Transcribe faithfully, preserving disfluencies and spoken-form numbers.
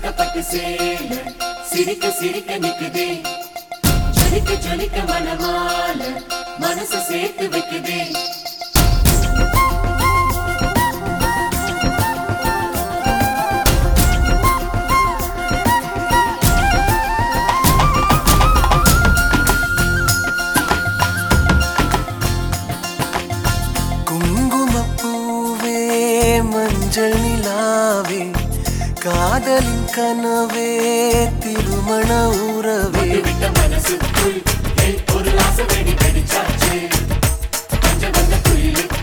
சுத்தப்பட்டு சேல சிரிக்க சிரிக்க நிக்குதே ஜொலிக்க ஜொலிக்க மனமால மனசு சேர்த்து வைக்குதே குங்குமப்பூவே மஞ்சள் நிலாவே காதலின் கனவே திருமண உறவே விட்ட மனசுக்குள் ஒரு ஆசை வெடி வெடிச்சாச்சு கொஞ்சம் வந்த குயிலுக்கு